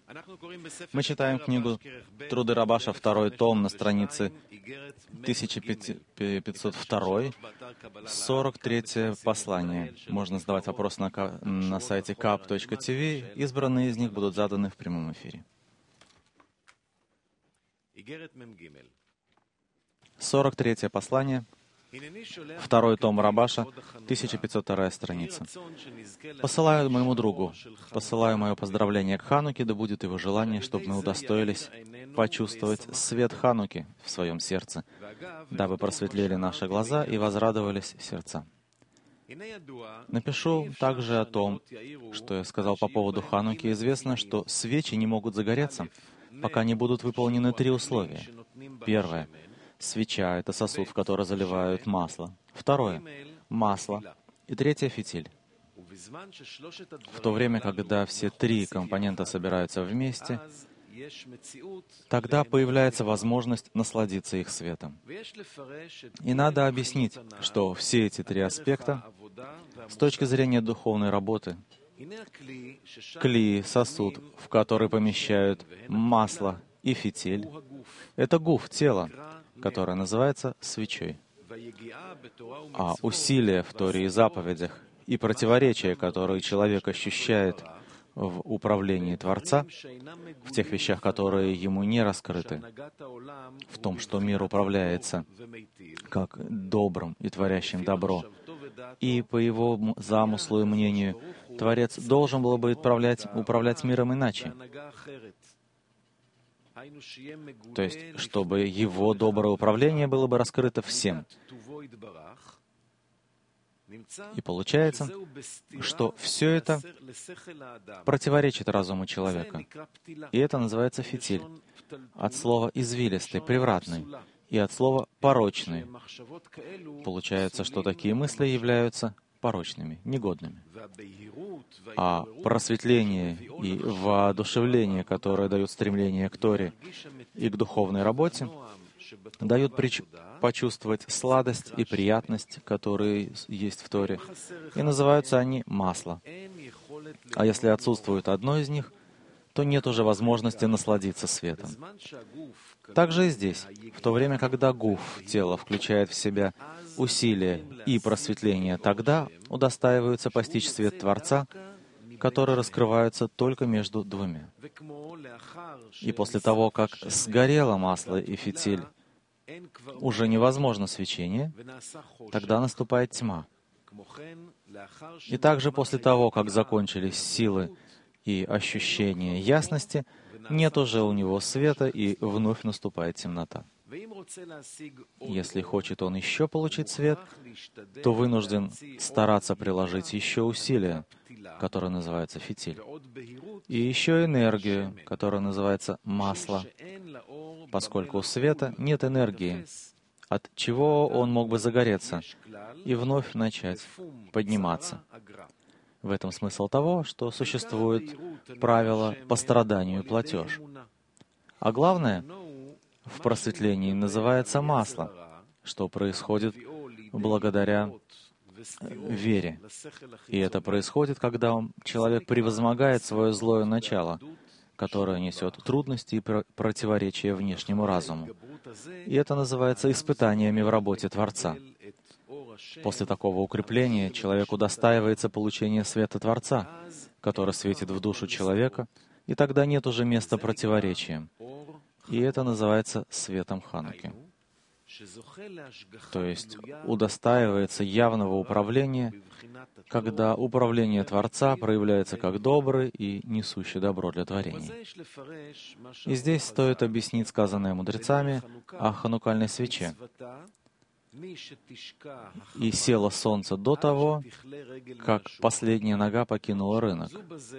Мы читаем книгу «Труды Рабаша», второй том, на странице 1502, 43 послание. Можно задавать вопросы на сайте kap.tv. Избранные из них будут заданы в прямом эфире. 43 послание, второй том Рабаша, 1502 страница. «Посылаю моему другу, посылаю мое поздравление к Хануке, да будет его желание, чтобы мы удостоились почувствовать свет Хануки в своем сердце, дабы просветлели наши глаза и возрадовались сердца. Напишу также о том, что я сказал по поводу Хануки. Известно, что свечи не могут загореться, пока не будут выполнены 3 условия. Первое. Свеча — это сосуд, в который заливают масло. Второе — масло. И третье — фитиль. В то время, когда все 3 компонента собираются вместе, тогда появляется возможность насладиться их светом. И надо объяснить, что все эти 3 аспекта, с точки зрения духовной работы, кли, сосуд, в который помещают масло и фитиль, это гуф, тело, которое называется свечой. А усилия в Торе и заповедях и противоречия, которые человек ощущает в управлении Творца, в тех вещах, которые ему не раскрыты, в том, что мир управляется как добрым и творящим добро, и по его замыслу и мнению Творец должен был бы управлять миром иначе. То есть, чтобы его доброе управление было бы раскрыто всем. И получается, что все это противоречит разуму человека. И это называется фитиль. От слова «извилистый», «превратный», и от слова «порочный». Получается, что такие мысли являются порочными, негодными. А просветление и воодушевление, которые дают стремление к Торе и к духовной работе, дают почувствовать сладость и приятность, которые есть в Торе, и называются они масло. А если отсутствует одно из них, то нет уже возможности насладиться светом. Также и здесь, в то время, когда гуф, тело, включает в себя усилие и просветление, тогда удостаиваются постичь свет Творца, который раскрывается только между 2. И после того, как сгорело масло и фитиль, уже невозможно свечение, тогда наступает тьма. И также после того, как закончились силы и ощущения ясности, нет уже у него света, и вновь наступает темнота. Если хочет он еще получить свет, то вынужден стараться приложить еще усилия, которое называется фитиль, и еще энергию, которая называется масло, поскольку у света нет энергии, от чего он мог бы загореться и вновь начать подниматься. В этом смысл того, что существует правило по страданию платеж. А главное, в просветлении называется масло, что происходит благодаря вере. И это происходит, когда человек превозмогает свое злое начало, которое несет трудности и противоречия внешнему разуму. И это называется испытаниями в работе Творца. После такого укрепления человек удостаивается получения света Творца, который светит в душу человека, и тогда нет уже места противоречиям. И это называется светом Хануки. То есть удостаивается явного управления, когда управление Творца проявляется как добрый и несущий добро для творения. И здесь стоит объяснить сказанное мудрецами о ханукальной свече. «И село солнце до того, как последняя нога покинула рынок».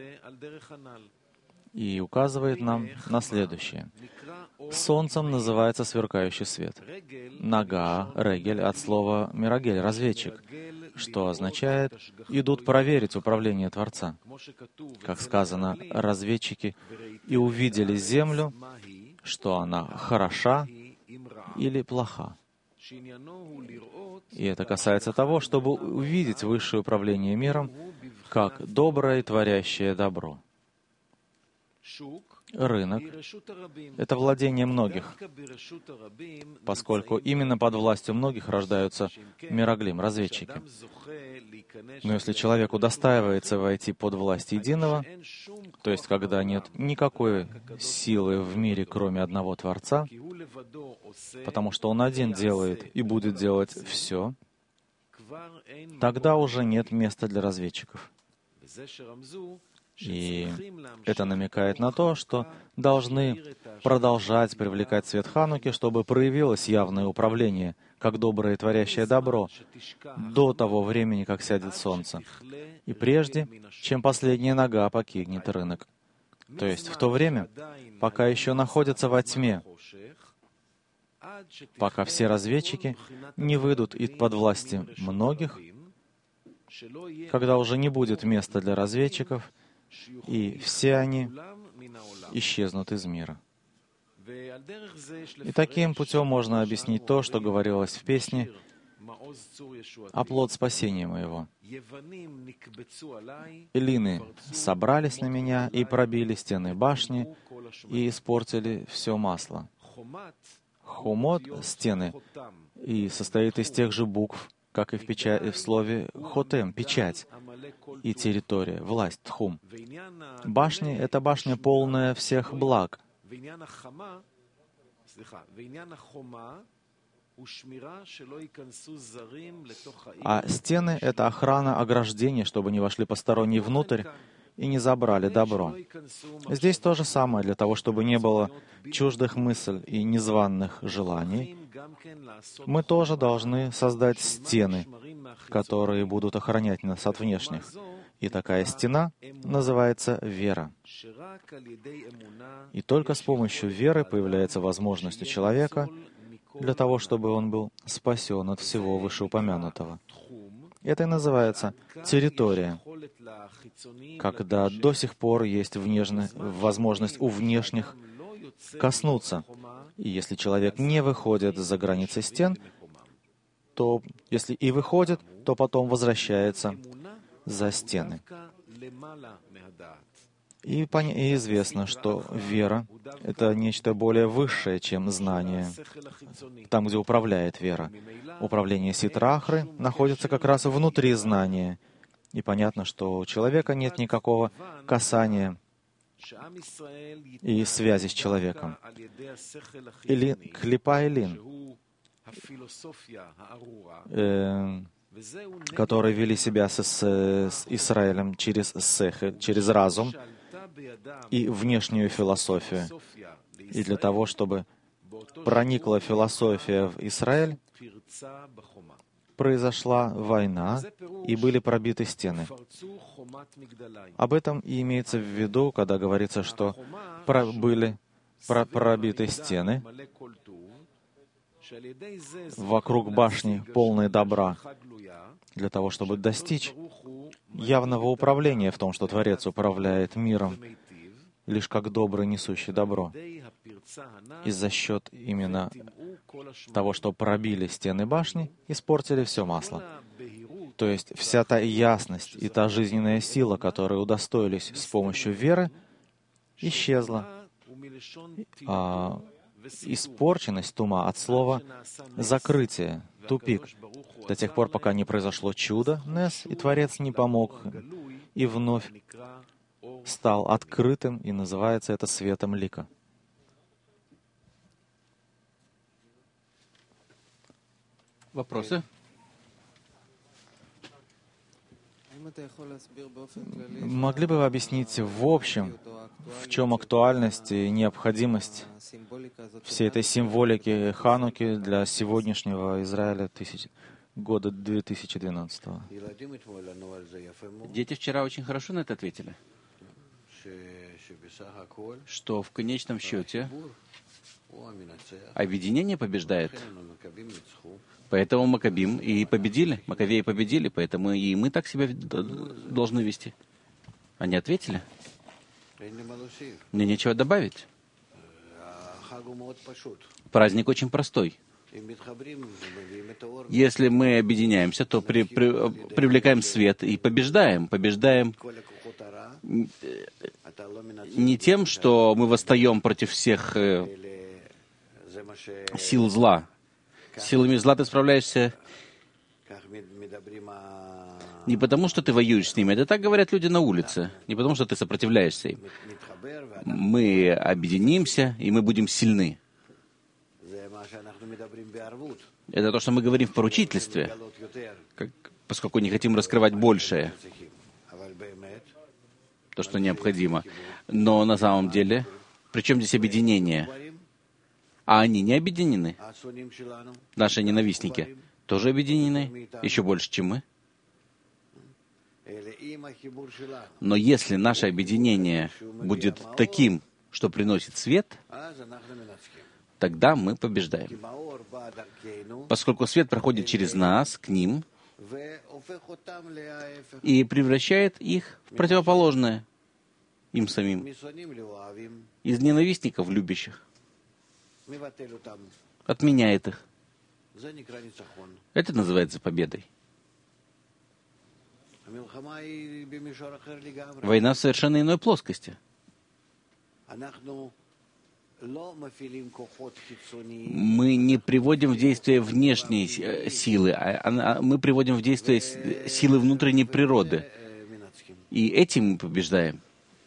И указывает нам на следующее. Солнцем называется сверкающий свет. Нога, регель, от слова мирагель, разведчик, что означает «идут проверить управление Творца». Как сказано, разведчики «и увидели землю, что она хороша или плоха». И это касается того, чтобы увидеть высшее управление миром как доброе и творящее добро. Рынок — это владение многих, поскольку именно под властью многих рождаются мироглим, разведчики. Но если человек удостаивается войти под власть единого, то есть когда нет никакой силы в мире, кроме одного Творца, потому что Он один делает и будет делать все, тогда уже нет места для разведчиков. И это намекает на то, что должны продолжать привлекать свет Хануки, чтобы проявилось явное управление, как доброе творящее добро, до того времени, как сядет солнце, и прежде, чем последняя нога покинет рынок. То есть в то время, пока еще находятся во тьме, пока все разведчики не выйдут из-под власти многих, когда уже не будет места для разведчиков, и все они исчезнут из мира. И таким путем можно объяснить то, что говорилось в песне «Оплот спасения моего». Эллины собрались на меня и пробили стены башни и испортили все масло. Хомот — стены, и состоит из тех же букв, как и в слове «хотем» — печать, и территория, власть, тхум. Башни — это башня, полная всех благ. А стены — это охрана, ограждение, чтобы не вошли посторонние внутрь и не забрали добро. Здесь то же самое, для того, чтобы не было чуждых мыслей и незваных желаний. Мы тоже должны создать стены, которые будут охранять нас от внешних. И такая стена называется вера. И только с помощью веры появляется возможность у человека для того, чтобы он был спасен от всего вышеупомянутого. Это и называется территория, когда до сих пор есть возможность у внешних коснуться. И если человек не выходит за границы стен, то если и выходит, то потом возвращается за стены. И известно, что вера — это нечто более высшее, чем знание, там, где управляет вера. Управление Ситрахры находится как раз внутри знания. И понятно, что у человека нет никакого касания и связи с человеком. Или Клипа Элин, которые вели себя с Израилем через сехель, через разум и внешнюю философию. И для того, чтобы проникла философия в Израиль, произошла война, и были пробиты стены. Об этом и имеется в виду, когда говорится, что были пробиты стены вокруг башни, полной добра, для того, чтобы достичь явного управления в том, что Творец управляет миром лишь как добрый, несущий добро. И за счет именно того, что пробили стены башни, испортили все масло. То есть вся та ясность и та жизненная сила, которые удостоились с помощью веры, исчезла. А испорченность тума от слова «закрытие», «тупик», до тех пор, пока не произошло чудо, Нес, и Творец не помог, и вновь стал открытым, и называется это светом лика. Вопросы? Могли бы вы объяснить в общем, в чем актуальность и необходимость всей этой символики Хануки для сегодняшнего Израиля года 2012? Дети вчера очень хорошо на это ответили, что в конечном счете объединение побеждает. Поэтому Маккабим и победили, Маковеи победили, поэтому и мы так себя должны вести. Они ответили? Мне нечего добавить. Праздник очень простой. Если мы объединяемся, то привлекаем свет и побеждаем. Побеждаем не тем, что мы восстаем против всех сил зла. Силами зла ты справляешься не потому, что ты воюешь с ними. Это так говорят люди на улице. Не потому, что ты сопротивляешься им. Мы объединимся, и мы будем сильны. Это то, что мы говорим в поручительстве, поскольку не хотим раскрывать большее, то, что необходимо. Но на самом деле, при чем здесь объединение? А они не объединены. Наши ненавистники тоже объединены, еще больше, чем мы. Но если наше объединение будет таким, что приносит свет, тогда мы побеждаем. Поскольку свет проходит через нас, к ним, и превращает их в противоположное им самим. Из ненавистников в любящих. Отменяет их. Это называется победой. Война в совершенно иной плоскости. Мы не приводим в действие внешние силы, мы приводим в действие силы внутренней природы. И этим мы побеждаем.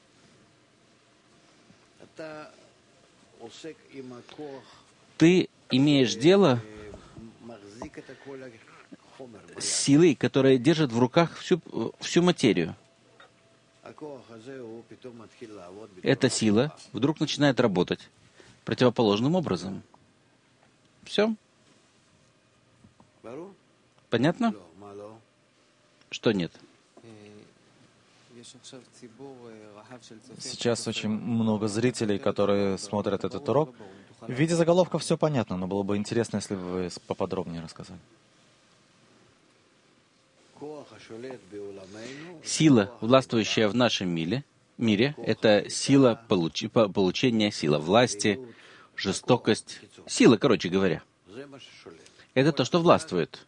Ты имеешь дело с силой, которая держит в руках всю материю. Эта сила вдруг начинает работать противоположным образом. Все? Понятно? Что нет? Сейчас очень много зрителей, которые смотрят этот урок. В виде заголовка все понятно, но было бы интересно, если бы вы поподробнее рассказали. Сила, властвующая в нашем мире, это сила получения, сила власти, жестокость, сила, короче говоря. Это то, что властвует.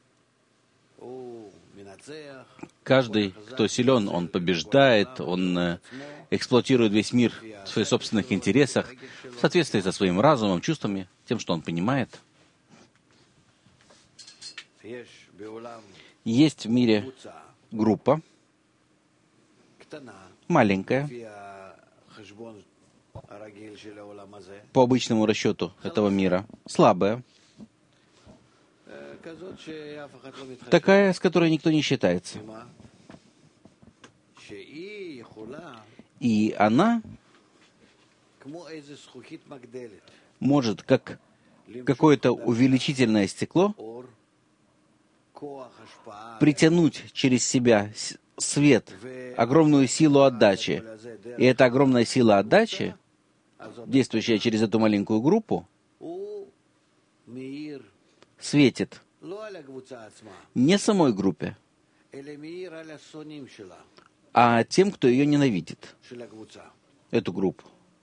Каждый, кто силен, он побеждает, он эксплуатирует весь мир в своих собственных интересах, в соответствии со своим разумом, чувствами, тем, что он понимает. Есть в мире группа, маленькая, по обычному расчету этого мира, слабая, такая, с которой никто не считается. И она может, как какое-то увеличительное стекло, притянуть через себя свет, огромную силу отдачи. И эта огромная сила отдачи, действующая через эту маленькую группу, светит не самой группе, а тем, кто ее ненавидит, эту группу.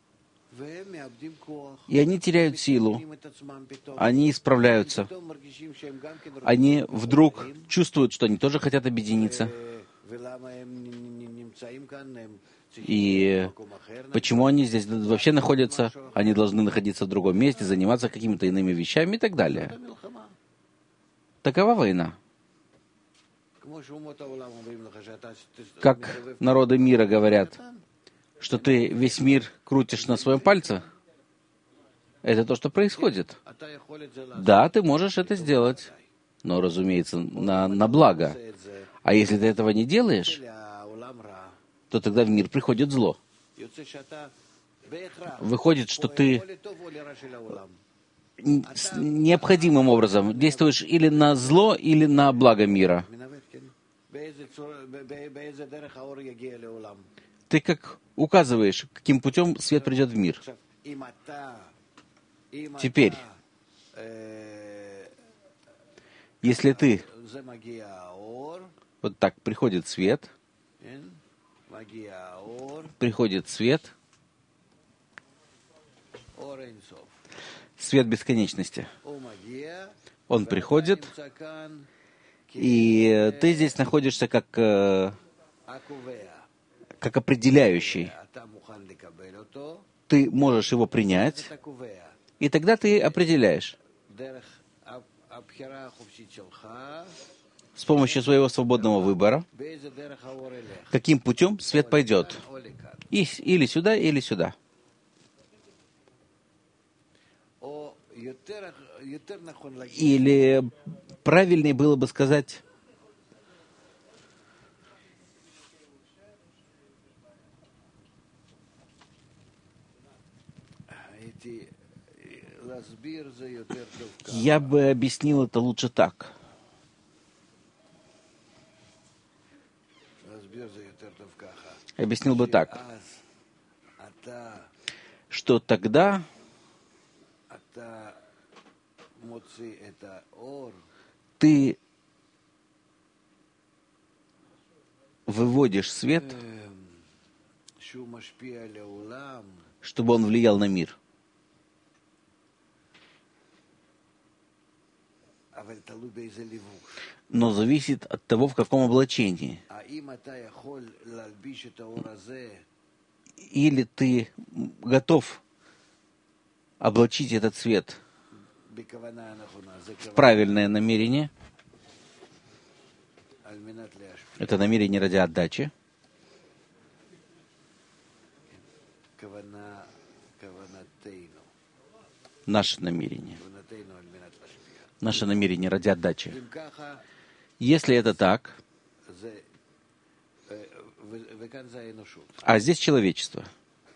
И они теряют силу, они исправляются, они вдруг чувствуют, что они тоже хотят объединиться. И почему они здесь вообще находятся? Они должны находиться в другом месте, заниматься какими-то иными вещами и так далее. Такова война. Как народы мира говорят, что ты весь мир крутишь на своем пальце, это то, что происходит. Да, ты можешь это сделать, но, разумеется, на благо. А если ты этого не делаешь, то тогда в мир приходит зло. Выходит, что ты необходимым образом действуешь или на зло, или на благо мира. Ты как указываешь, каким путем свет придет в мир. Теперь, если ты вот так приходит свет, свет бесконечности. Он приходит, и ты здесь находишься как определяющий. Ты можешь его принять, и тогда ты определяешь. С помощью своего свободного выбора, каким путем свет пойдет. Или сюда, или сюда. Или правильнее было бы сказать, я бы объяснил это лучше так. Объяснил бы так, что тогда ты выводишь свет, чтобы он влиял на мир. Но зависит от того, в каком облачении. Или ты готов облачить этот свет в правильное намерение. Это намерение ради отдачи. Наше намерение. Наше намерение ради отдачи. Если это так, а здесь человечество.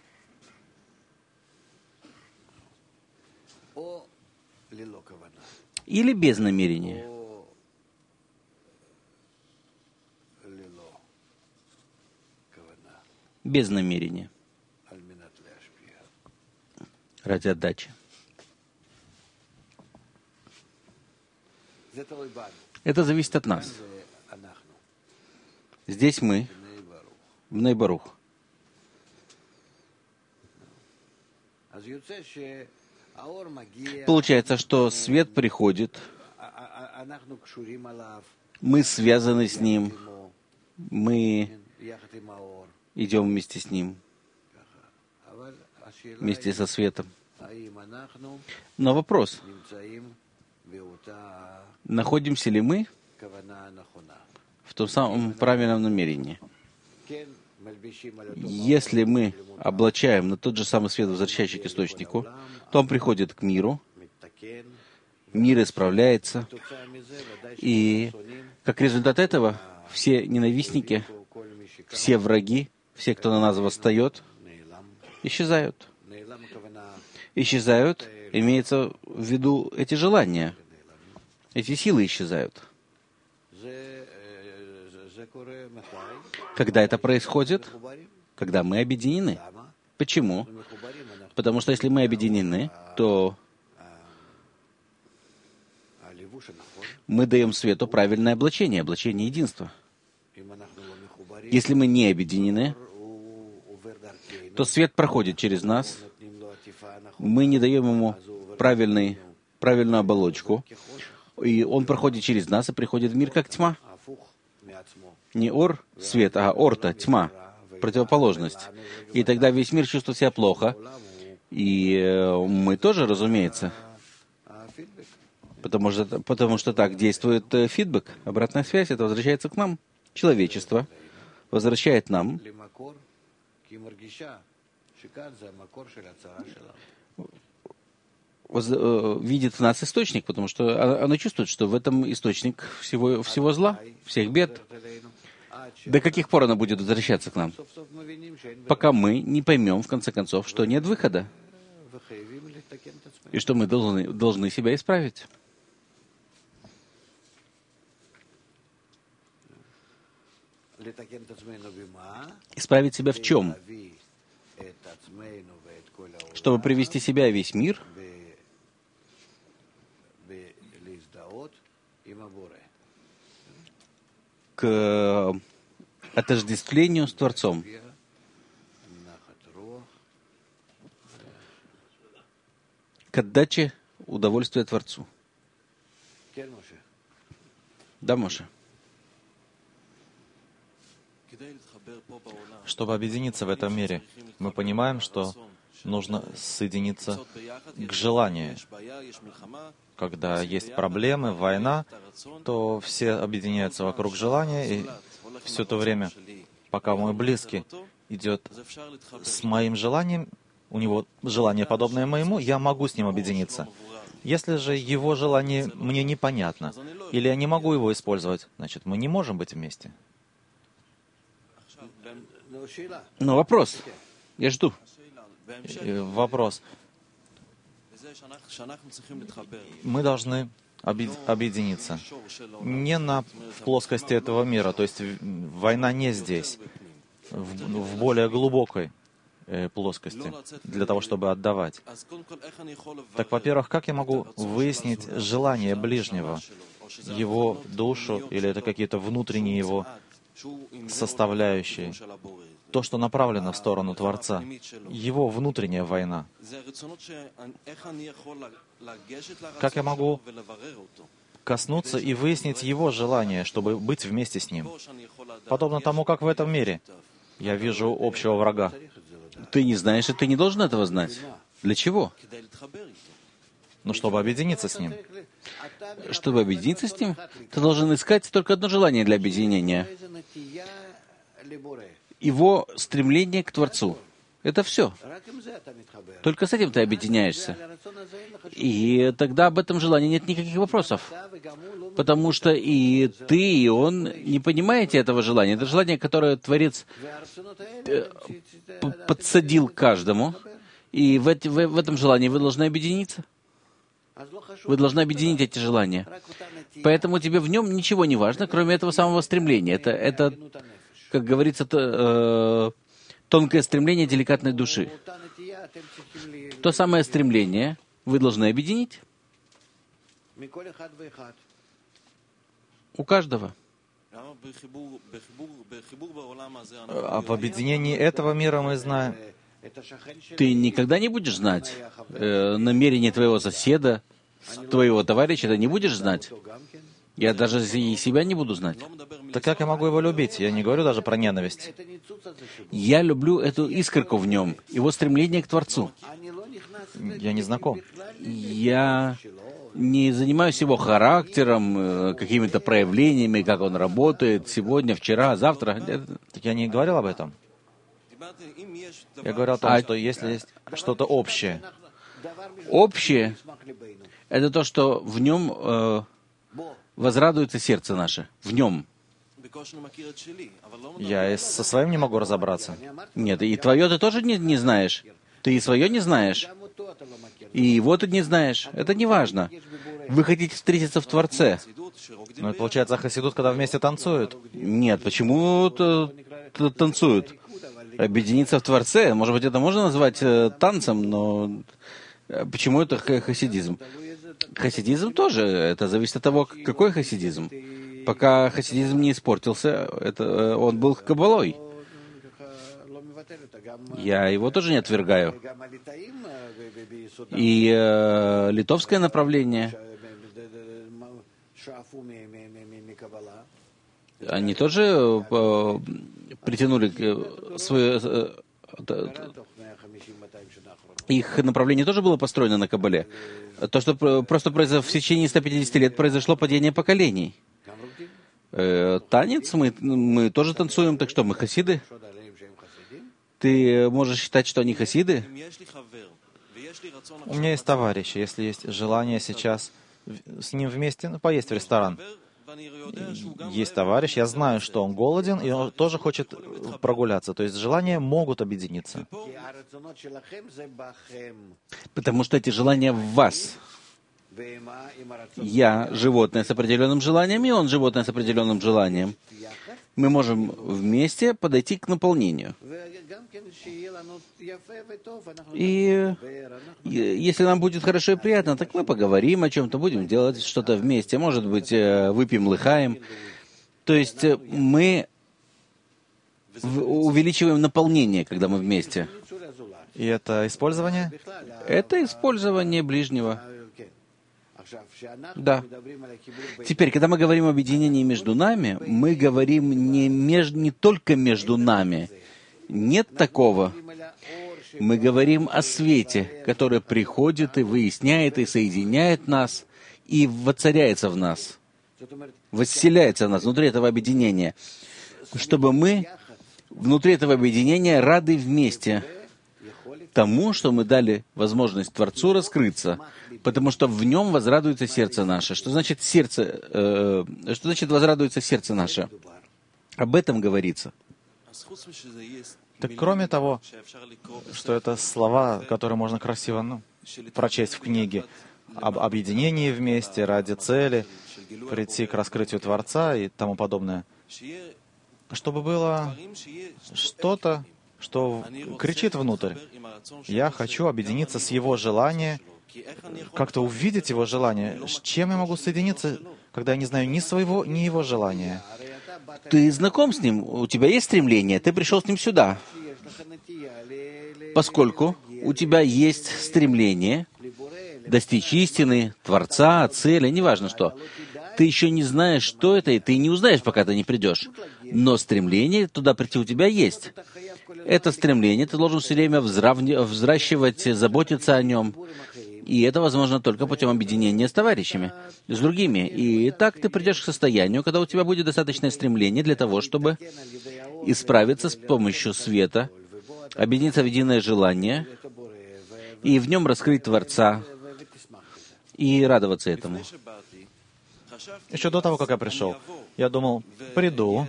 Или без намерения. Без намерения. Ради отдачи. Это зависит от нас. Здесь мы, в Ней-Барух. Получается, что свет приходит, мы связаны с ним, мы идем вместе с ним, вместе со светом. Но вопрос, находимся ли мы в том самом правильном намерении? Если мы облачаем на тот же самый свет, возвращающий к источнику, то он приходит к миру, мир исправляется, и как результат этого все ненавистники, все враги, все, кто на нас восстает, исчезают. Исчезают, имеется в виду эти желания, эти силы исчезают. Когда это происходит? Когда мы объединены. Почему? Потому что если мы объединены, то мы даем свету правильное облачение, облачение единства. Если мы не объединены, то свет проходит через нас, мы не даем ему правильную оболочку, и он проходит через нас и приходит в мир как тьма. Не ор — свет, а орта — тьма, противоположность. И тогда весь мир чувствует себя плохо, и мы тоже, разумеется, потому что так действует фидбэк, обратная связь, это возвращается к нам. Человечество возвращает нам видит в нас источник, потому что оно чувствует, что в этом источник всего зла, всех бед. До каких пор оно будет возвращаться к нам? Пока мы не поймем, в конце концов, что нет выхода, и что мы должны себя исправить. Исправить себя в чем? Чтобы привести себя и весь мир к отождествлению с Творцом. К к отдаче удовольствия Творцу. Да, Моше? Чтобы объединиться в этом мире, мы понимаем, что нужно соединиться к желанию. Когда есть проблемы, война, то все объединяются вокруг желания, и все то время, пока мой близкий идет с моим желанием, у него желание подобное моему, я могу с ним объединиться. Если же его желание мне непонятно, или я не могу его использовать, значит, мы не можем быть вместе. Но вопрос. Я жду. Вопрос. Мы должны объединиться. Не в плоскости этого мира, то есть война не здесь, в более глубокой плоскости, для того, чтобы отдавать. Так, во-первых, как я могу выяснить желание ближнего, его душу, или это какие-то внутренние его составляющие, то, что направлено в сторону Творца, его внутренняя война. Как я могу коснуться и выяснить его желание, чтобы быть вместе с ним? Подобно тому, как в этом мире я вижу общего врага. Ты не знаешь, и ты не должен этого знать. Для чего? Ну, чтобы объединиться с ним. Чтобы объединиться с ним, ты должен искать только одно желание для объединения. Его стремление к Творцу. Это все. Только с этим ты объединяешься. И тогда об этом желании нет никаких вопросов. Потому что и ты, и он не понимаете этого желания. Это желание, которое Творец подсадил каждому. И в этом желании вы должны объединиться. Вы должны объединить эти желания. Поэтому тебе в нем ничего не важно, кроме этого самого стремления. Это как говорится, тонкое стремление деликатной души. То самое стремление вы должны объединить. У каждого. А в объединении этого мира мы знаем. Ты никогда не будешь знать намерение твоего соседа, твоего товарища, ты не будешь знать. Я даже и себя не буду знать. Так как я могу его любить? Я не говорю даже про ненависть. Я люблю эту искорку в нем, его стремление к Творцу. Я не знаком. Я не занимаюсь его характером, какими-то проявлениями, как он работает сегодня, вчера, завтра. Так я не говорил об этом. Я говорил о том, что если есть что-то общее. Общее — это то, что в нем возрадуется сердце наше. В нем. Я и со своим не могу разобраться. Нет, и твое ты тоже не знаешь. Ты и свое не знаешь. И его ты не знаешь. Это не важно. Вы хотите встретиться в Творце. Ну, это получается хасидут, когда вместе танцуют. Нет, почему танцуют? Объединиться в Творце, может быть, это можно назвать танцем, но почему это хасидизм? Хасидизм тоже, это зависит от того, какой хасидизм. Пока хасидизм не испортился, он был каббалой. Я его тоже не отвергаю. И литовское направление, они тоже притянули свое... Их направление тоже было построено на Каббале. То, что просто в течение 150 лет произошло падение поколений. Танец, мы тоже танцуем, так что мы хасиды. Ты можешь считать, что они хасиды? У меня есть товарищ, если есть желание сейчас с ним вместе поесть в ресторан. Есть товарищ, я знаю, что он голоден, и он тоже хочет прогуляться. То есть желания могут объединиться. Потому что эти желания в вас. Я животное с определенным желанием, и он животное с определенным желанием. Мы можем вместе подойти к наполнению. И если нам будет хорошо и приятно, так мы поговорим о чем-то, будем делать что-то вместе. Может быть, выпьем лыхаем. То есть мы увеличиваем наполнение, когда мы вместе. И это использование? Это использование ближнего. Да. Теперь, когда мы говорим об объединении между нами, мы говорим не только между нами. Нет такого. Мы говорим о свете, который приходит и выясняет, и соединяет нас, и воцаряется в нас, восселяется в нас внутри этого объединения, чтобы мы внутри этого объединения рады вместе тому, что мы дали возможность Творцу раскрыться, потому что в нем возрадуется сердце наше. Что значит возрадуется сердце наше? Об этом говорится. Так кроме того, что это слова, которые можно красиво прочесть в книге, об объединении вместе ради цели, прийти к раскрытию Творца и тому подобное, чтобы было что-то, что кричит внутрь. Я хочу объединиться с Его желанием, как-то увидеть Его желание. С чем я могу соединиться, когда я не знаю ни своего, ни Его желания? Ты знаком с Ним, у тебя есть стремление, ты пришел с Ним сюда. Поскольку у тебя есть стремление достичь истины, Творца, цели, неважно что. Ты еще не знаешь, что это, и ты не узнаешь, пока ты не придешь. Но стремление туда прийти у тебя есть. Это стремление ты должен все время взращивать, заботиться о нем. И это возможно только путем объединения с товарищами, с другими. И так ты придешь к состоянию, когда у тебя будет достаточное стремление для того, чтобы исправиться с помощью света, объединиться в единое желание, и в нем раскрыть Творца, и радоваться этому. Еще до того, как я пришел, я думал, приду,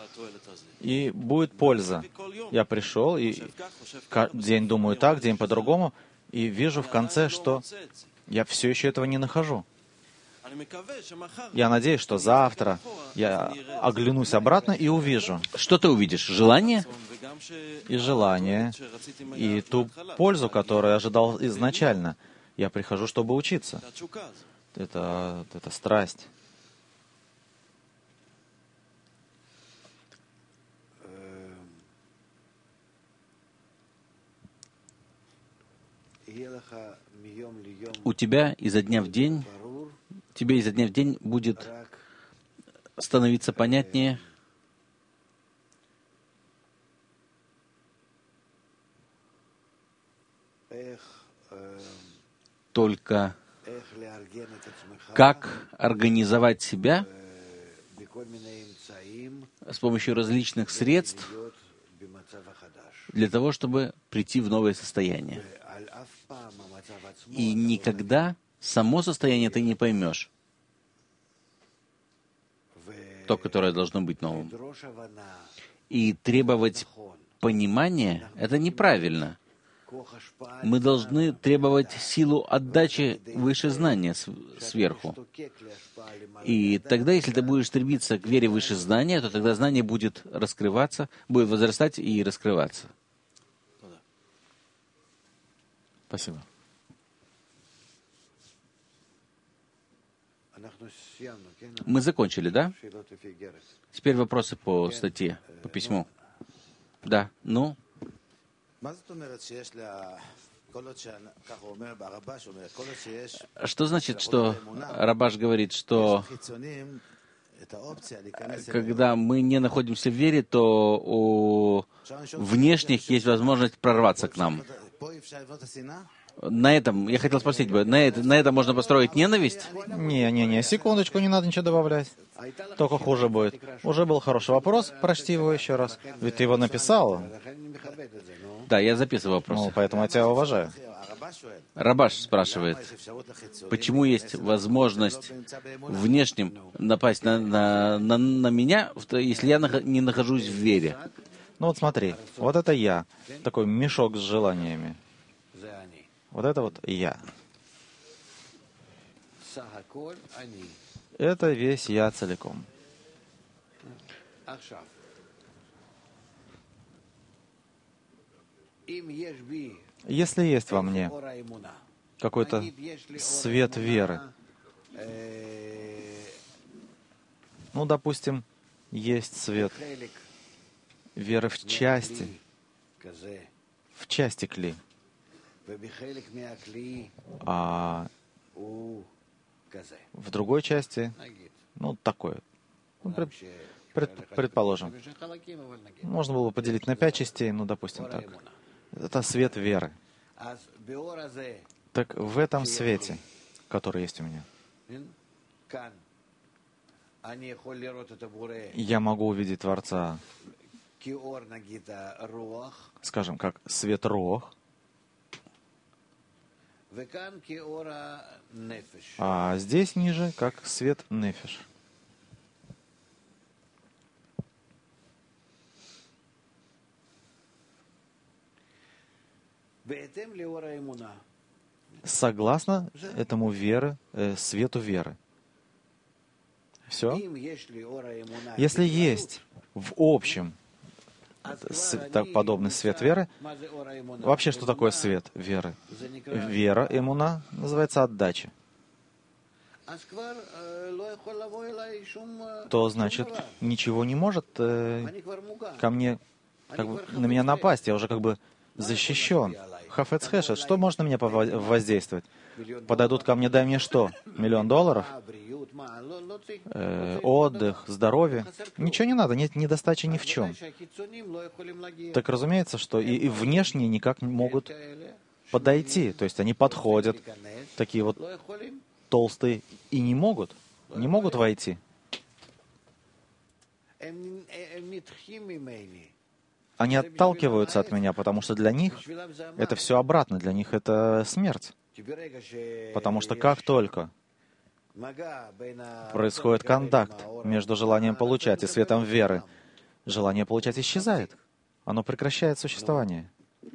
и будет польза. Я пришел, и день думаю так, день по-другому, и вижу в конце, что я все еще этого не нахожу. Я надеюсь, что завтра я оглянусь обратно и увижу. Что ты увидишь? Желание? И желание, и ту пользу, которую я ожидал изначально. Я прихожу, чтобы учиться. Это страсть. У тебя изо дня в день, тебе изо дня в день будет становиться понятнее только как организовать себя с помощью различных средств для того, чтобы прийти в новое состояние. И никогда само состояние ты не поймешь, то, которое должно быть новым. И требовать понимания — это неправильно. Мы должны требовать силу отдачи выше знания сверху. И тогда, если ты будешь стремиться к вере выше знания, то тогда знание будет раскрываться, будет возрастать и раскрываться. Спасибо. Мы закончили, да? Теперь вопросы по статье, по письму. Да, ну? Что значит, что Рабаш говорит, что когда мы не находимся в вере, то у внешних есть возможность прорваться к нам? На этом, я хотел спросить, на это можно построить ненависть? Не, секундочку, не надо ничего добавлять. Только хуже будет. Уже был хороший вопрос, прочти его еще раз. Ведь ты его написал. Да, я записываю вопрос. Ну, поэтому я тебя уважаю. Рабаш спрашивает, почему есть возможность внешним напасть на меня, если я не нахожусь в вере? Ну вот смотри, вот это я, такой мешок с желаниями. Вот это вот я. Это весь я целиком. Если есть во мне какой-то свет веры, ну, допустим, есть свет веры в части кли, А в другой части, ну, такое. Ну, предположим. Можно было бы поделить на 5 частей, ну, допустим, так. Это свет веры. Так в этом свете, который есть у меня, я могу увидеть Творца, скажем, как свет Руах, а здесь ниже, как свет Нефеш. Согласно этому свету веры. Все. Если есть в общем подобный свет веры, вообще что такое свет веры? Вера, эмуна, называется отдача. То значит, ничего не может ко мне, как бы, на меня напасть. Я уже как бы защищен. Хафец Хешет, что может на меня воздействовать? Подойдут ко мне, дай мне что? $1 миллион? Отдых, здоровье? Ничего не надо, нет недостачи ни в чем. Так разумеется, что и внешние никак не могут подойти. То есть они подходят, такие вот толстые, и не могут войти. Они отталкиваются от меня, потому что для них это все обратно, для них это смерть. Потому что как только происходит контакт между желанием получать и светом веры, желание получать исчезает. Оно прекращает существование.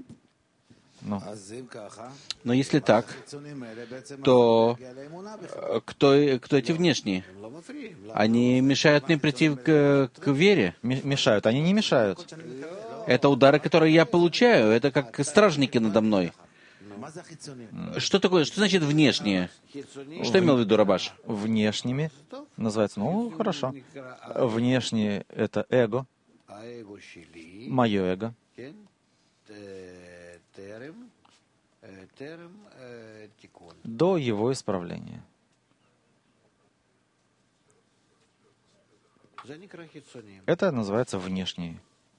Но если так, то кто эти внешние? Они мешают мне прийти к вере? Мешают. Они не мешают. Это удары, которые я получаю. Это как стражники надо мной. Что такое? Что значит внешние? Что имел в виду Рабаш? Внешними называется, хорошо. Внешние — это эго, мое эго. До его исправления. Это называется внешние.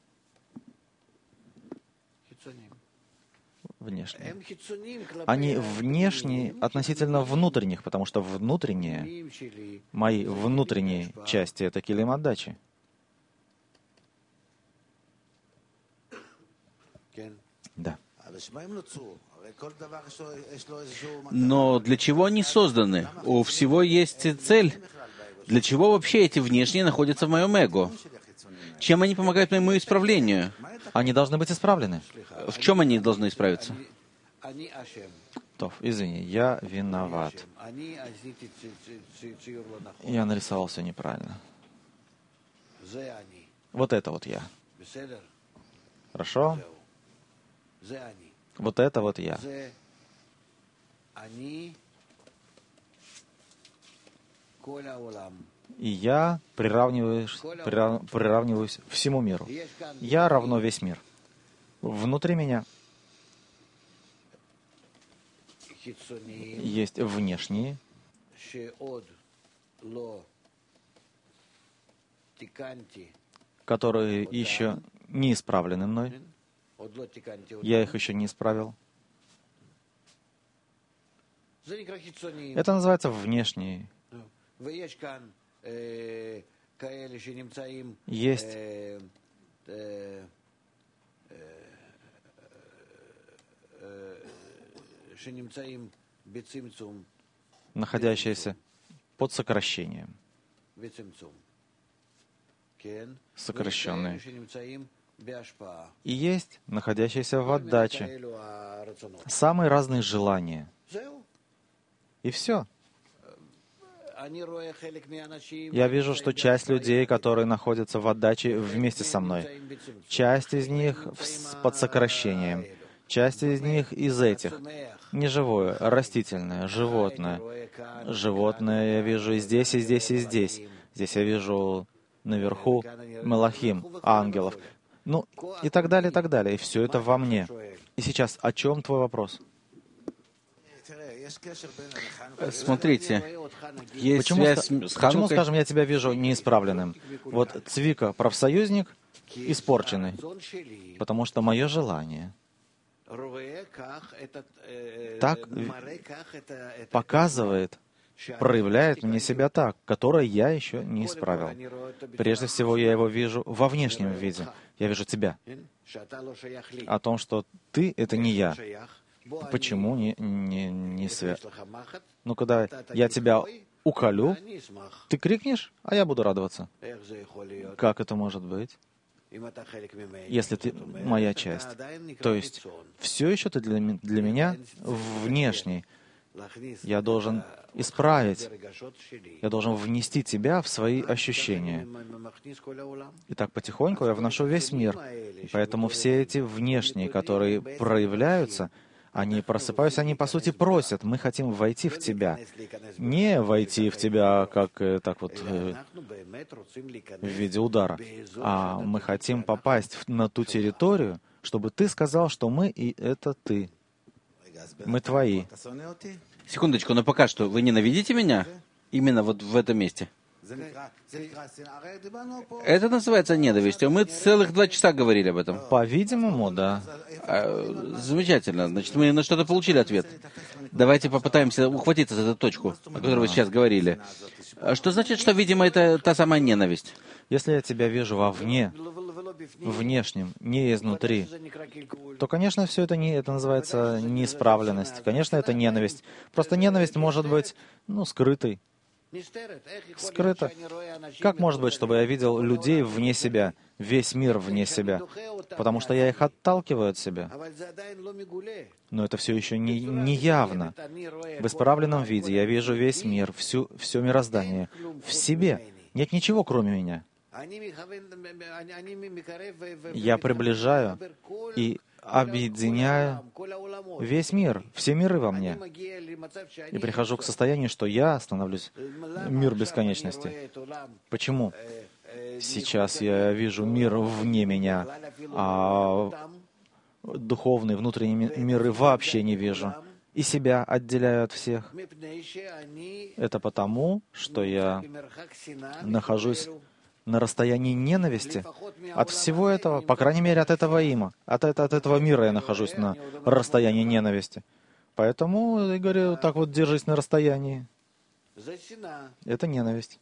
Внешние. Они внешние относительно внутренних, потому что внутренние, мои внутренние части — это килим отдачи. Да. Но для чего они созданы? У всего есть цель. Для чего вообще эти внешние находятся в моем эго? Чем они помогают моему исправлению? Они должны быть исправлены. В чем они должны исправиться? Извини, я виноват. Я нарисовал все неправильно. Вот это вот я. Хорошо? Вот это вот я. И я приравниваюсь всему миру. Я равно весь мир. Внутри меня есть внешние, которые еще не исправлены мной. Я их еще не исправил. Это называется внешние. Есть находящиеся под сокращением, сокращенные. И есть находящиеся в отдаче. Самые разные желания. И все. Я вижу, что часть людей, которые находятся в отдаче вместе со мной, часть из них под сокращением, часть из них из этих. Неживое, растительное, животное. Животное я вижу и здесь, и здесь, и здесь. Здесь я вижу наверху Мелахим, ангелов. И так далее, и так далее. И все это во мне. И сейчас, о чем твой вопрос? Смотрите, есть Почему, связь с почему, Ханукой. скажем, я тебя вижу неисправленным? Вот Цвика, профсоюзник, испорченный, потому что мое желание так показывает, проявляет мне себя так, которое я еще не исправил. Прежде всего, я его вижу во внешнем виде. Я вижу тебя. О том, что ты — это не я. Почему не связь? Ну, когда я тебя уколю, ты крикнешь, а я буду радоваться. Как это может быть? Если ты моя часть. То есть, все еще ты для меня внешний. Я должен исправить. Я должен внести тебя в свои ощущения. И так потихоньку я вношу весь мир. И поэтому все эти внешние, которые проявляются, они просыпаются, они по сути просят, мы хотим войти в тебя. Не войти в тебя как так вот в виде удара, а мы хотим попасть на ту территорию, чтобы ты сказал, что мы и это ты. Мы твои. Секундочку, но пока что вы ненавидите меня? Именно вот в этом месте. Это называется ненавистью. Мы целых 2 часа говорили об этом. По-видимому, да. Замечательно. Значит, мы на что-то получили ответ. Давайте попытаемся ухватиться за эту точку, о которой вы сейчас говорили. Что значит, что, видимо, это та самая ненависть? Если я тебя вижу вовне, внешнем, не изнутри, то, конечно, все это это называется неисправленность. Конечно, это ненависть. Просто ненависть может быть, скрытой. Скрыто. Как может быть, чтобы я видел людей вне себя, весь мир вне себя? Потому что я их отталкиваю от себя. Но это все еще не явно. В исправленном виде я вижу весь мир, все мироздание в себе. Нет ничего, кроме меня. Я приближаю и объединяю весь мир, все миры во мне. И прихожу к состоянию, что я становлюсь мир бесконечности. Почему? Сейчас я вижу мир вне меня, а духовные, внутренние миры вообще не вижу. И себя отделяю от всех. Это потому, что я нахожусь на расстоянии ненависти от всего этого, по крайней мере, от этого има, от этого мира я нахожусь на расстоянии ненависти. Поэтому я говорю, так вот, держись на расстоянии. Это ненависть.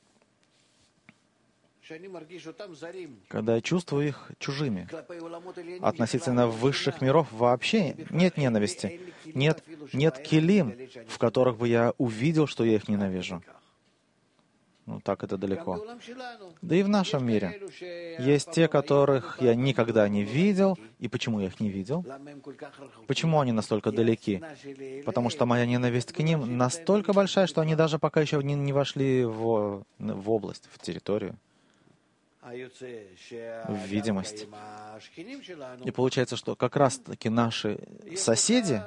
Когда я чувствую их чужими. Относительно высших миров вообще нет ненависти. Нет килим, в которых бы я увидел, что я их ненавижу. Так это далеко. Да и в нашем мире есть те, которых я никогда не видел. И почему я их не видел? Почему они настолько далеки? Потому что моя ненависть к ним настолько большая, что они даже пока еще не вошли в область, в территорию, в видимость. И получается, что как раз-таки наши соседи,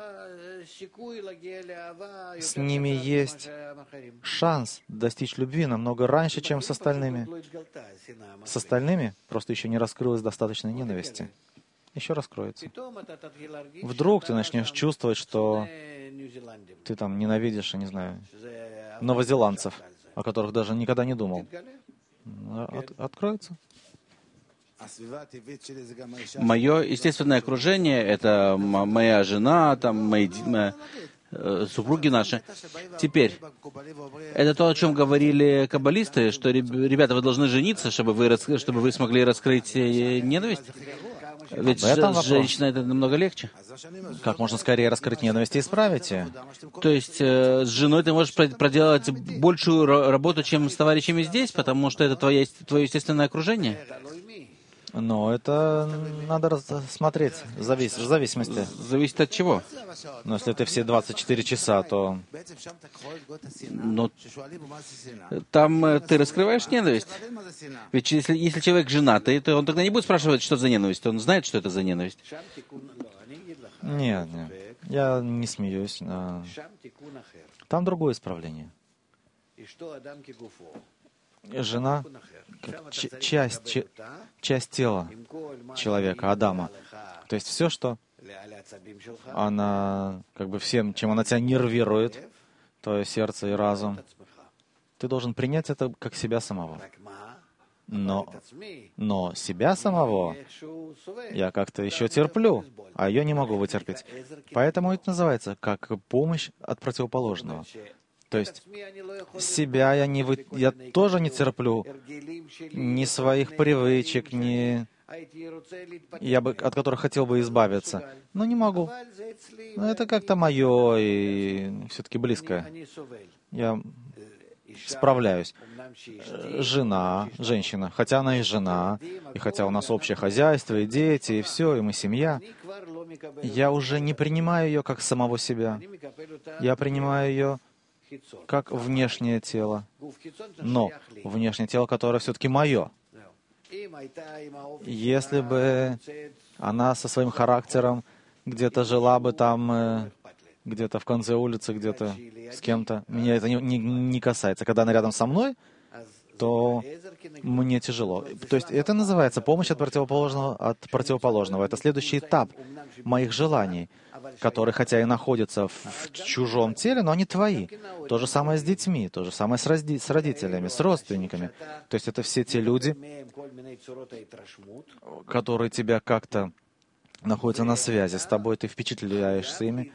с ними есть шанс достичь любви намного раньше, чем с остальными. С остальными просто еще не раскрылось достаточной ненависти. Еще раскроется. Вдруг ты начнешь чувствовать, что ты там ненавидишь, я не знаю, новозеландцев, о которых даже никогда не думал. Откроется. Мое естественное окружение — это моя жена, мои супруги наши. Теперь, это то, о чем говорили каббалисты, что, ребята, вы должны жениться, чтобы вы смогли раскрыть ненависть? Ведь женщина — это намного легче. Как можно скорее раскрыть ненависть и исправить ее? То есть с женой ты можешь проделать большую работу, чем с товарищами здесь, потому что это твое естественное окружение? Но это надо смотреть, в зависимости. Зависит от чего? Но если ты все 24 часа, то... Но там ты раскрываешь ненависть. Ведь если человек женатый, то он тогда не будет спрашивать, что за ненависть. Он знает, что это за ненависть. Нет. Я не смеюсь. Там другое исправление. Жена как часть тела человека, Адама. То есть все, что она как бы всем, чем она тебя нервирует, твое сердце и разум. Ты должен принять это как себя самого. Но себя самого я как-то еще терплю, а ее не могу вытерпеть. Поэтому это называется как помощь от противоположного. То есть себя я тоже не терплю, ни своих привычек, от которых хотел бы избавиться, но не могу. Но это как-то мое и все-таки близкое. Я справляюсь. Женщина, хотя она и жена, и хотя у нас общее хозяйство, и дети, и все, и мы семья, я уже не принимаю ее как самого себя. Я принимаю ее как внешнее тело. Но внешнее тело, которое все-таки мое. Если бы она со своим характером где-то жила бы там, где-то в конце улицы, где-то с кем-то, меня это не касается. Когда она рядом со мной, то мне тяжело. То есть это называется помощь от противоположного. Это следующий этап моих желаний, которые, хотя и находятся в чужом теле, но они твои. То же самое с детьми, то же самое с родителями, с родственниками. То есть это все те люди, которые тебя как-то находятся на связи с тобой, ты впечатляешься ими,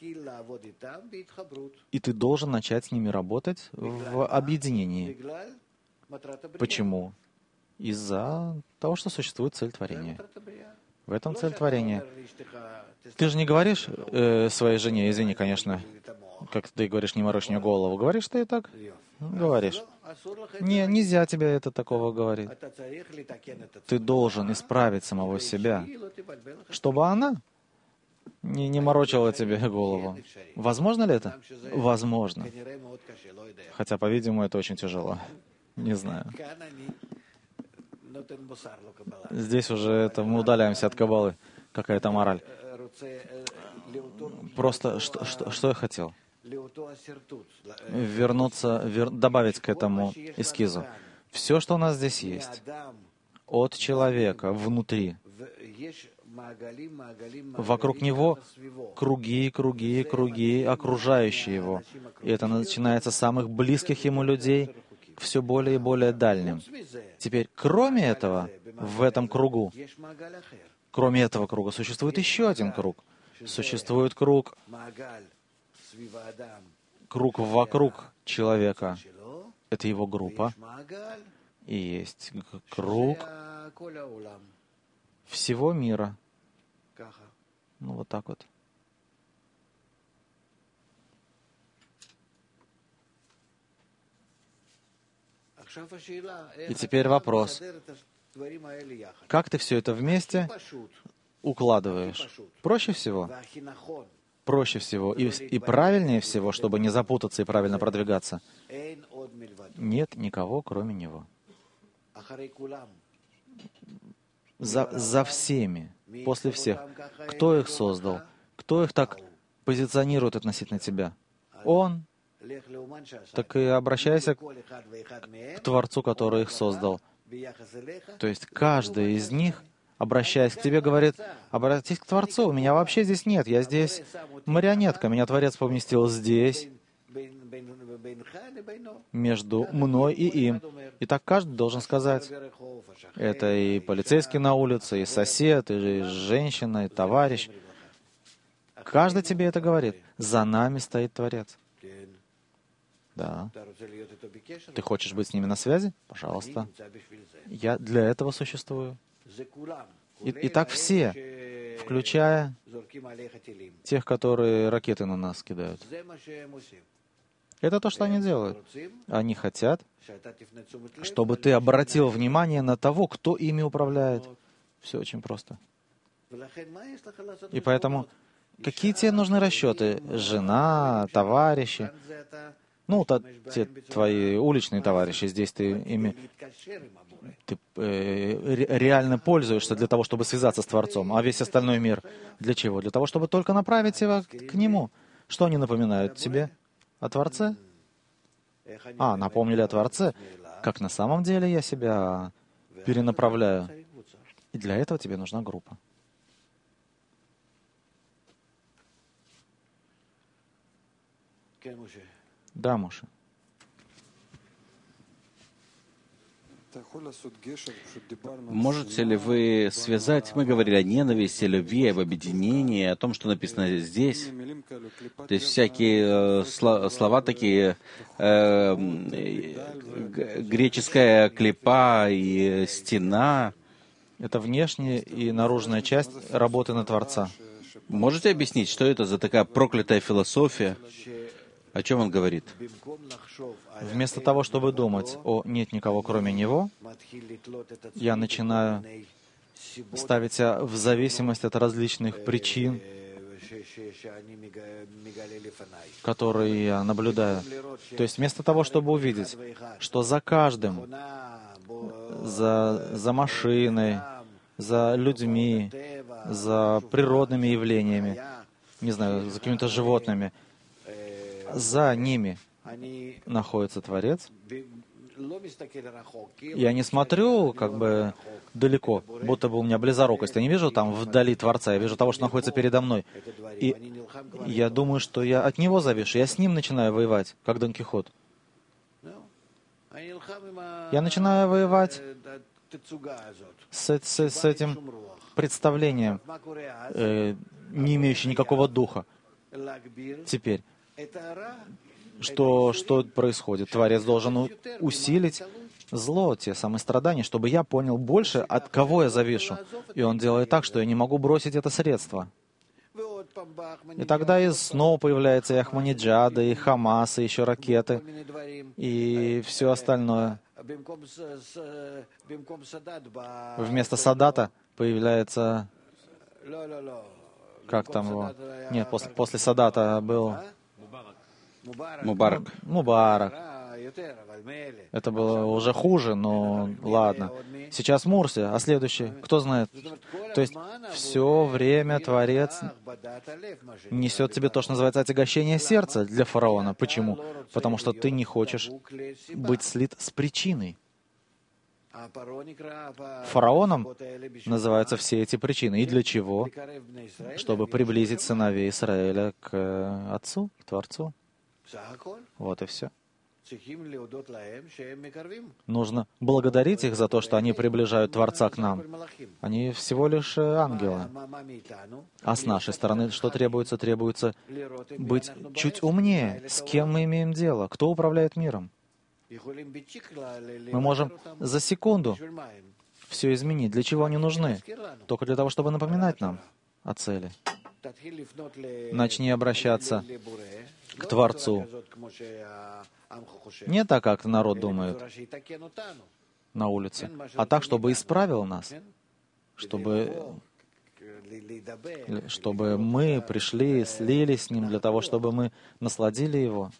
и ты должен начать с ними работать в объединении. Почему? Из-за того, что существует цель творения. В этом цель творения. Ты же не говоришь своей жене, извини, конечно, как ты говоришь, не морочь мне голову. Говоришь ты и так? Говоришь. Нельзя тебе это такого говорить. Ты должен исправить самого себя, чтобы она не морочила тебе голову. Возможно ли это? Возможно. Хотя, по-видимому, это очень тяжело. Не знаю. Здесь уже мы удаляемся от Каббалы. Какая-то мораль. Просто что я хотел? Добавить к этому эскизу. Все, что у нас здесь есть, от человека внутри, вокруг него круги, круги, круги, окружающие его. И это начинается с самых близких ему людей к все более и более дальним. Теперь, кроме этого, в этом кругу, кроме этого круга, существует еще один круг. Существует круг вокруг человека. Это его группа. И есть круг всего мира. Ну, вот так вот. И теперь вопрос. Как ты все это вместе укладываешь? Проще всего и правильнее всего, чтобы не запутаться и правильно продвигаться. Нет никого, кроме Него. За всеми, после всех. Кто их создал? Кто их так позиционирует относительно тебя? Он. Так и обращайся к Творцу, который их создал. То есть каждый из них, обращаясь к тебе, говорит: обратись к Творцу, меня вообще здесь нет, я здесь марионетка, меня Творец поместил здесь, между мной и им. И так каждый должен сказать. Это и полицейский на улице, и сосед, и женщина, и товарищ. Каждый тебе это говорит. За нами стоит Творец. Да. Ты хочешь быть с ними на связи? Пожалуйста. Я для этого существую. И так все, включая тех, которые ракеты на нас кидают. Это то, что они делают. Они хотят, чтобы ты обратил внимание на того, кто ими управляет. Все очень просто. И поэтому, какие тебе нужны расчеты? Жена, товарищи. Ну, те твои уличные товарищи, здесь ты ими реально пользуешься для того, чтобы связаться с Творцом. А весь остальной мир для чего? Для того, чтобы только направить его к Нему. Что они напоминают тебе? О Творце? Напомнили о Творце. Как на самом деле я себя перенаправляю. И для этого тебе нужна группа. Да, Моше. Можете ли вы связать, мы говорили о ненависти, о любви, об объединении, о том, что написано здесь, то есть всякие слова такие, греческая клипа и стена. Это внешняя и наружная часть работы на Творца. Можете объяснить, что это за такая проклятая философия? О чем он говорит? Вместо того, чтобы думать о «нет никого, кроме Него», я начинаю ставить себя в зависимость от различных причин, которые я наблюдаю. То есть вместо того, чтобы увидеть, что за каждым, за машиной, за людьми, за природными явлениями, не знаю, за какими-то животными, за ними находится Творец. Я не смотрю как бы далеко, будто бы у меня близорукость. Я не вижу там вдали Творца, я вижу того, что находится передо мной. И я думаю, что я от Него завишу, я с Ним начинаю воевать, как Дон Кихот. Я начинаю воевать с этим представлением, не имеющим никакого духа. Теперь, что происходит? Творец должен усилить зло, те самые страдания, чтобы я понял больше, от кого я завишу. И он делает так, что я не могу бросить это средство. И тогда и снова появляется и Ахмадинеджад, и Хамас, и еще ракеты, и все остальное. Вместо Садата появляется... Как там его? Нет, после Садата был... Мубарак. Это было уже хуже, но ладно. Сейчас Мурси, а следующий, кто знает? То есть все время Творец несет тебе то, что называется отягощение сердца для фараона. Почему? Потому что ты не хочешь быть слит с причиной. Фараоном называются все эти причины. И для чего? Чтобы приблизить сыновей Израиля к Отцу, к Творцу. Вот и все. Нужно благодарить их за то, что они приближают Творца к нам. Они всего лишь ангелы. А с нашей стороны что требуется? Требуется быть чуть умнее. С кем мы имеем дело? Кто управляет миром? Мы можем за секунду все изменить. Для чего они нужны? Только для того, чтобы напоминать нам о цели. Начни обращаться к Творцу. Не так, как народ думает на улице, а так, чтобы исправил нас, чтобы мы пришли, слились с Ним, для того, чтобы мы насладили Его.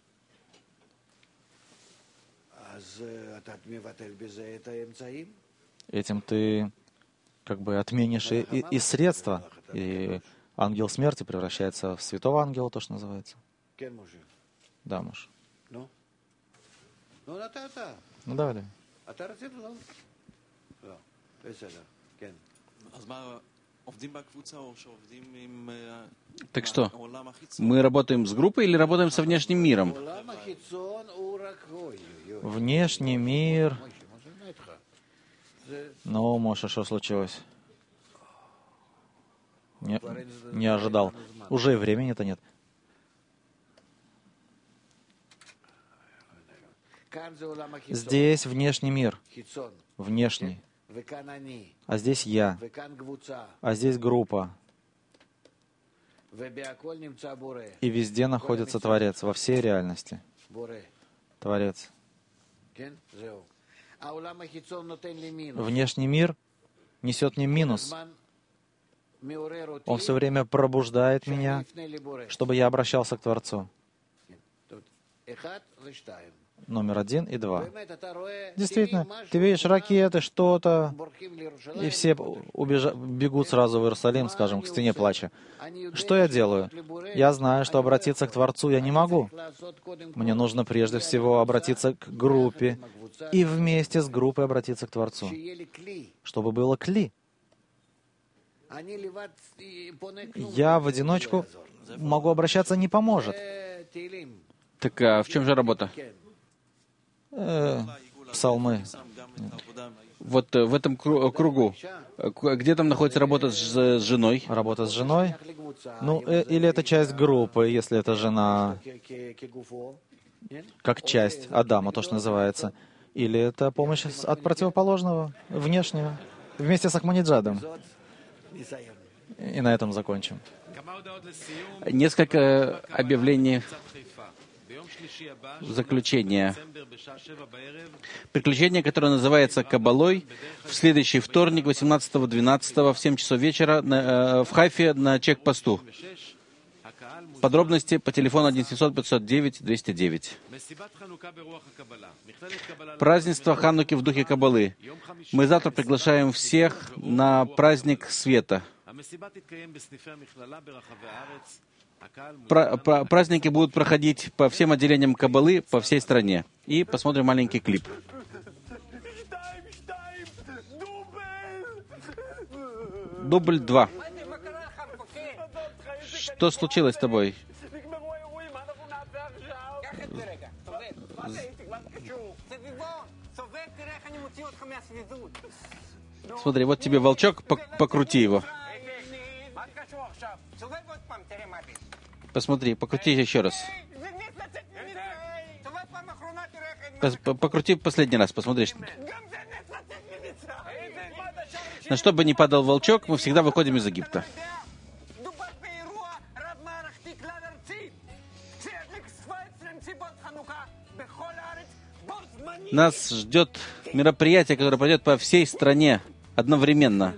Этим ты как бы отменишь и средства, и ангел смерти превращается в святого ангела, то, что называется. Да, Моше. Ну, давай. Так что, мы работаем с группой или работаем со внешним миром? Внешний мир... Ну, Моше, что случилось? Не ожидал. Уже и времени-то нет. Здесь внешний мир. Внешний. А здесь я. А здесь группа. И везде находится Творец, во всей реальности. Творец. Внешний мир несет мне минус. Он все время пробуждает меня, чтобы я обращался к Творцу. Номер 1 и 2. Действительно, ты видишь ракеты, что-то, и все бегут сразу в Иерусалим, скажем, к стене плача. Что я делаю? Я знаю, что обратиться к Творцу я не могу. Мне нужно прежде всего обратиться к группе и вместе с группой обратиться к Творцу, чтобы было кли. Я в одиночку могу обращаться, не поможет. Так а в чем же работа? Псалмы. Вот в этом кругу, где там находится работа с женой? Работа с женой. Ну, или это часть группы, если это жена, как часть Адама, то, что называется. Или это помощь от противоположного, внешнего, вместе с Ахмадинеджадом. И на этом закончим. Несколько объявлений в заключение. Приключение, которое называется «Кабалой», в следующий вторник, 18-12 в 7 часов вечера в Хайфе на чек-посту. Подробности по телефону 1-700-509-209. Празднество Хануки в духе Кабалы. Мы завтра приглашаем всех на праздник света. Праздники будут проходить по всем отделениям Кабалы по всей стране. И посмотрим маленький клип. Дубль 2. Что случилось с тобой? Смотри, вот тебе волчок, покрути его. Посмотри, покрути еще раз. Покрути последний раз, посмотри. На что бы ни падал волчок, мы всегда выходим из Египта. Нас ждет мероприятие, которое пройдет по всей стране одновременно.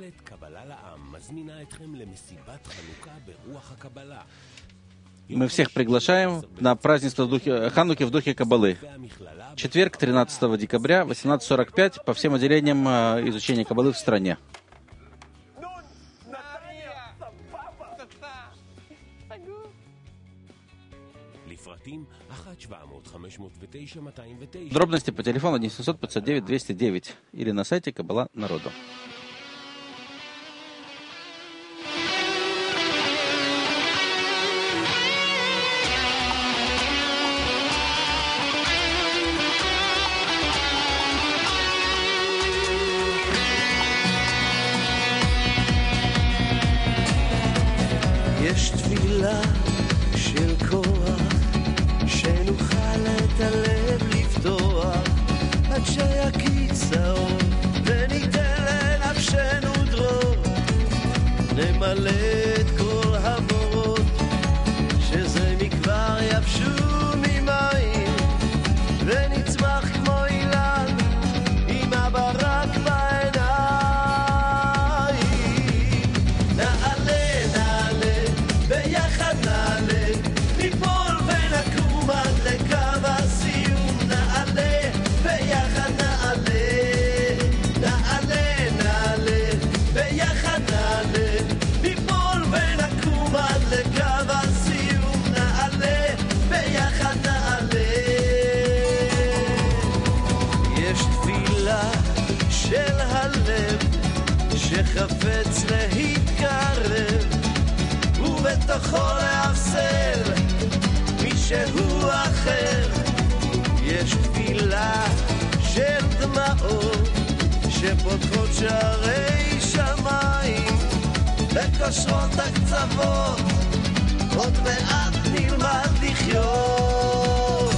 Мы всех приглашаем на празднество Хануки в духе Кабалы. Четверг, 13 декабря, 18:45 по всем отделениям изучения Кабалы в стране. Подробности по телефону 1-700-509-209 или на сайте Кабала Народу. יש תפילה של כוח שנוכל את הלב לפתוח עד שיקיץ האור וניתן לנפשנו דרור נמלא את כל המורות שזה מכבר יבשו ממים ונצמח כמו אילן עם הברק בעיניים נעלה נעלה ביחד נעלה ניפול ונקום עד לקו הסיום נעלה ביחד נעלה נעלה נעלה ביחד נעלה ניפול ונקום עד לקו הסיום נעלה ביחד נעלה יש תפילה של הלב שחפץ להתקרב ובתוכו להפסל מישהו אחר יש תפילה של דמעות שפותחות שערי שמיים וקושרות הקצוות עוד מעט נלמד לחיות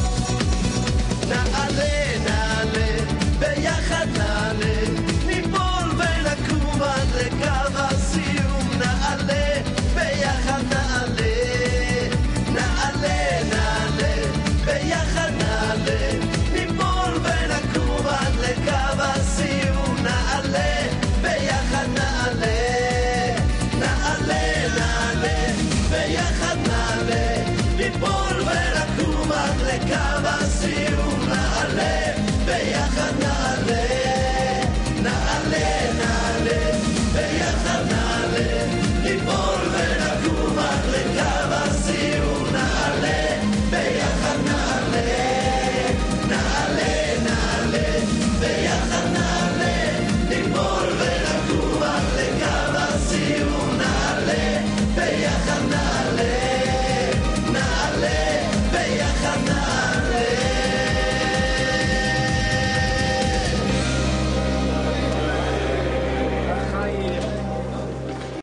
נעלה נעלה ביחד נעלה ניפול ונקום עד לקו הסיום נעלה ביחד נעלה נעלה נעלה ביחד נעלה ניפול ונקום עד לקו הסיום נעלה ביחד נעלה נעלה נעלה ביחד נעלה ניפול ונקום עד לקו הסיום נעלה ביחד נעלה נעלה נעלה ביחד נעלה ניפול ונקום עד לקו הסיום נעלה ביחד נעלה נעלה נעלה ביחד נעלה ניפול ונקום עד לקו הסיום נעלה ביחד נעלה